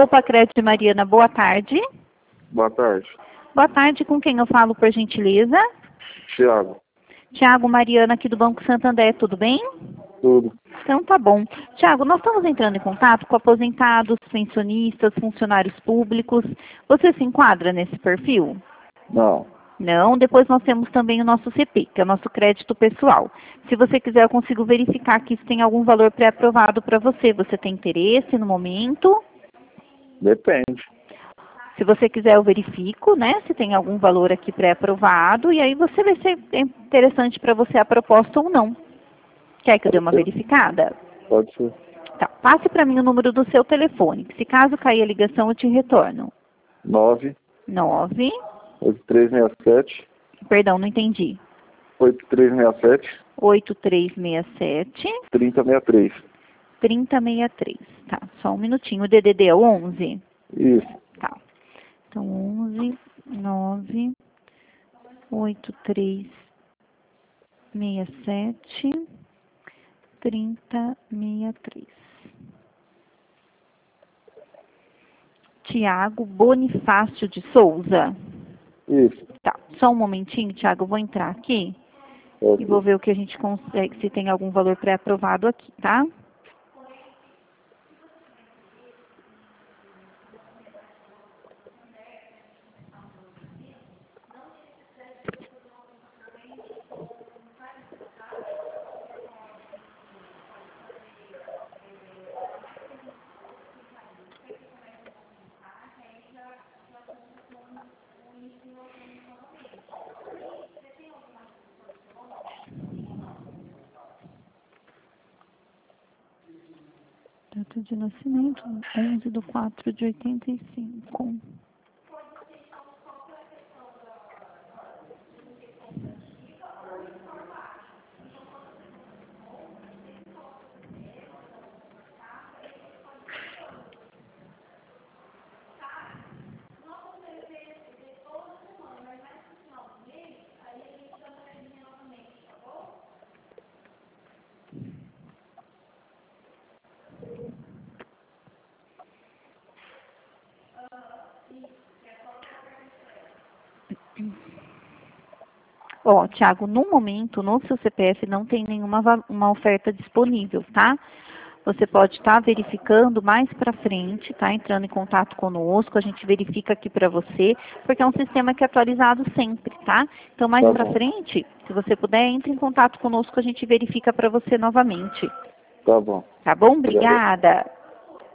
Opa, Crédito Mariana, boa tarde. Boa tarde. Boa tarde, com quem eu falo, por gentileza? Thiago. Tiago, Mariana, aqui do Banco Santander, tudo bem? Tudo. Então tá bom. Tiago, nós estamos entrando em contato com aposentados, pensionistas, funcionários públicos. Você se enquadra nesse perfil? Não. Não, depois nós temos também o nosso CP, que é o nosso crédito pessoal. Se você quiser, eu consigo verificar que isso tem algum valor pré-aprovado para você. Você tem interesse no momento? Depende. Se você quiser, eu verifico, né, se tem algum valor aqui pré-aprovado, e aí você vê se é interessante para você a proposta ou não. Quer que eu dê uma verificada? Pode ser. Tá, passe para mim o número do seu telefone, que se caso cair a ligação, eu te retorno. 9 9, 8367 perdão, não entendi. 8367 8367 3063. 3063. Tá, só um minutinho. O DDD é o 11? Isso. Tá. Então, 11 9 8367 3063. Tiago Bonifácio de Souza. Isso. Tá, só um momentinho, Tiago, eu vou entrar aqui Ok. e vou ver o que a gente consegue, se tem algum valor pré-aprovado aqui, tá? Data de nascimento, 11/4/85. Ó, Tiago, no momento, no seu CPF não tem nenhuma uma oferta disponível, tá? Você pode estar verificando mais para frente, tá? Entrando em contato conosco, a gente verifica aqui para você, porque é um sistema que é atualizado sempre, tá? Então, mais Tá para bom. frente, se você puder, entre em contato conosco, a gente verifica para você novamente. Tá bom. Tá bom? Obrigada.